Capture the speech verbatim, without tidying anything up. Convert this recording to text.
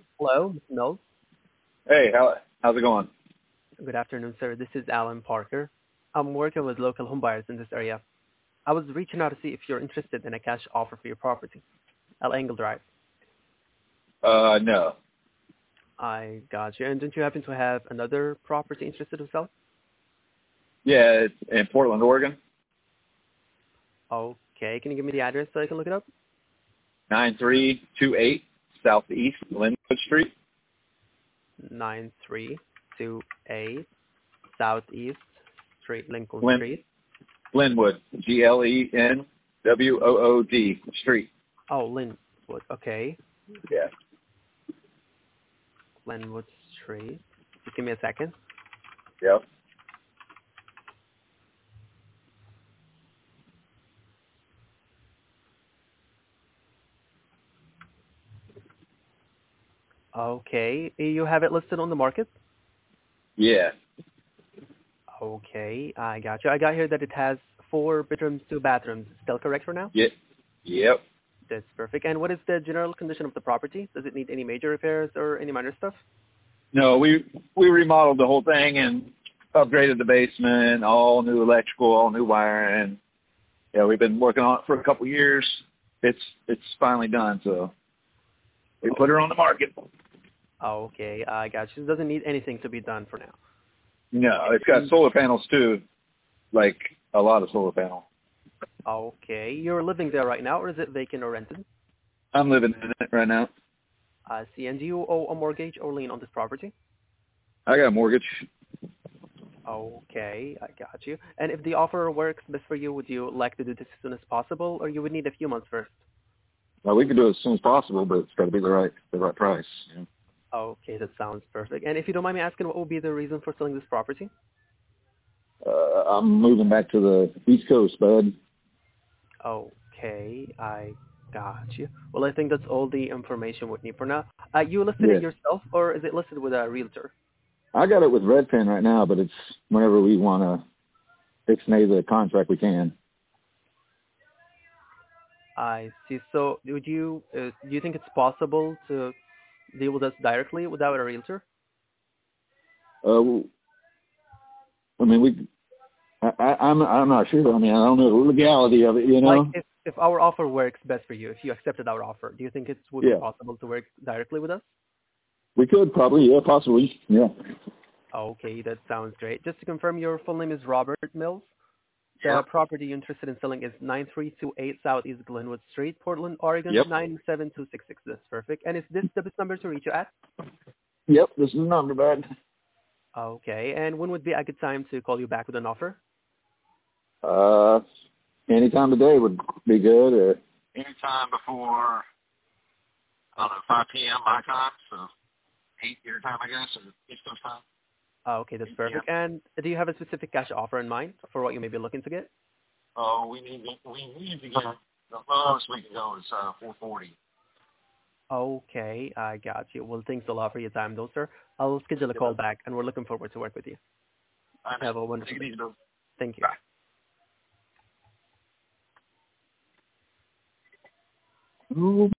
Hello, mister Mills. Hey, how how's it going? Good afternoon, sir. This is Alan Parker. I'm working with local homebuyers in this area. I was reaching out to see if you're interested in a cash offer for your property, El Angle Drive. Uh, no. I got you. And don't you happen to have another property interested to sell? Yeah, it's in Portland, Oregon, Okay. Can you give me the address so I can look it up? nine three two eight Southeast Linwood Street. nine three two eight Southeast Street, Lincoln Lin, Street. Linwood, G L E N W O O D Street. Oh, Linwood. Okay. Yeah. Linwood Street. Just give me a second. Yep. Okay. You have it listed on the market? Yeah. Okay, I got you. I got here that it has four bedrooms, two bathrooms. Still correct for now? Yeah. Yep. That's perfect. And what is the general condition of the property? Does it need any major repairs or any minor stuff? No, we we remodeled the whole thing and upgraded the basement, all new electrical, all new wiring. Yeah, we've been working on it for a couple years. It's it's finally done, so we put her on the market. Okay, I got you. It doesn't need anything to be done for now. No, it's got solar panels too, like a lot of solar panels. Okay, you're living there right now, or is it vacant or rented? I'm living in it right now. I see. And do you owe a mortgage or lien on this property? I got a mortgage. Okay, I got you. And if the offer works best for you, would you like to do this as soon as possible, or you would need a few months first? Well, we can do it as soon as possible, but it's got to be the right the right price. You know? Okay, that sounds perfect. And if you don't mind me asking, what would be the reason for selling this property? uh, I'm moving back to the East Coast, bud. Okay, I got you. Well, I think that's all the information we need for now. Uh, you listed Yeah, it yourself, or is it listed with a realtor? I got it with Redfin right now, but it's whenever we want to extend the contract, we can. I see. So, would you uh, do you think it's possible to deal with us directly without a realtor? Uh, I mean, we. I, I, I'm I'm not sure. I mean, I don't know the legality of it. You Like, know. if if our offer works best for you, if you accepted our offer, do you think it would be Yeah, possible to work directly with us? we could probably. Yeah, possibly. Yeah. Okay, that sounds great. Just to confirm, your full name is Robert Mills. The Yep. property you're interested in selling is nine three two eight Southeast Glenwood Street, Portland, Oregon, Yep. nine seven two six six. That's perfect. And is this the best number to reach you at? Yep. This is the number, bud. Okay. And when would be a good time to call you back with an offer? Uh, anytime today would be good. Or anytime before, I don't know, five p.m. my time, so eight your time, I guess, or East Coast time. Okay, that's eight p.m. perfect. And do you have a specific cash offer in mind for what you may be looking to get? Oh, we need to, we need to go. The lowest we can go is uh, four forty. Okay, I got you. Well, thanks a lot for your time, though, sir. I'll schedule a call back, and we're looking forward to work with you. I Have a know. wonderful Take it day. easy, Bill. Thank you. Bye. Ooh.